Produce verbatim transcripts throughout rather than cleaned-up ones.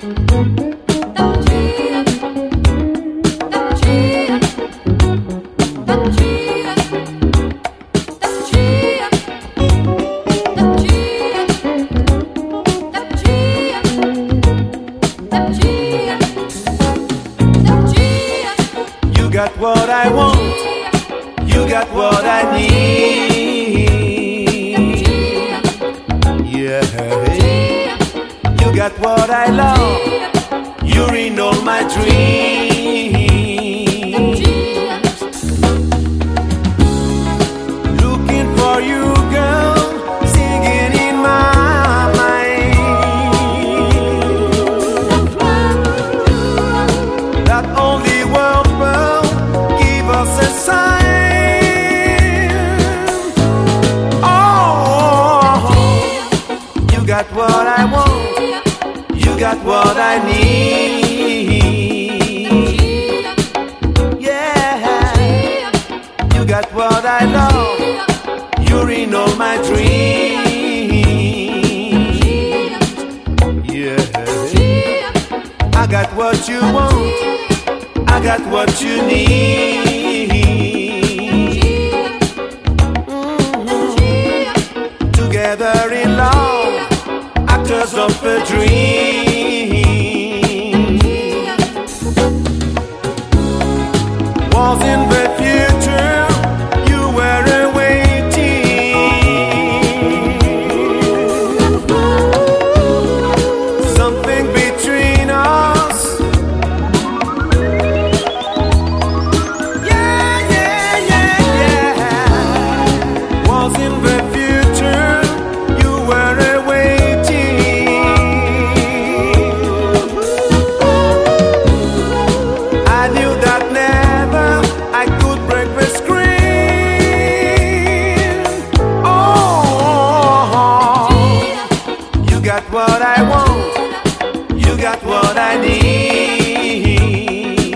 You got what I want, you got what I need. Yeah, you got what I love, you're in all my dreams. Looking for you, girl, singing in my mind. That only world, girl, give us a sign. Oh, you got what I want, you got what I need. Yeah, you got what I love, you're in all my dreams. Yeah, I got what you want, I got what you need. Mm-hmm. Together in love, actors of a dream. Was in the future, you were awaiting. Something between us. Yeah, yeah, yeah, yeah. Was in the future, you were awaiting. I knew that never I could break the screen. Oh, you got what I want, you got what I need.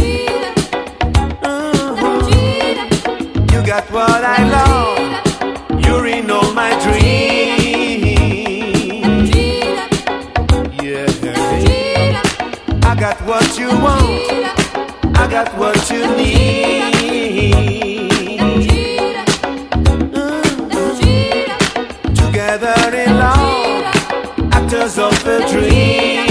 Mhm. You got what I love, you're in all my dreams. Yeah, I got what you want, I got what you need. Mm-hmm. Together in love, actors of a dream.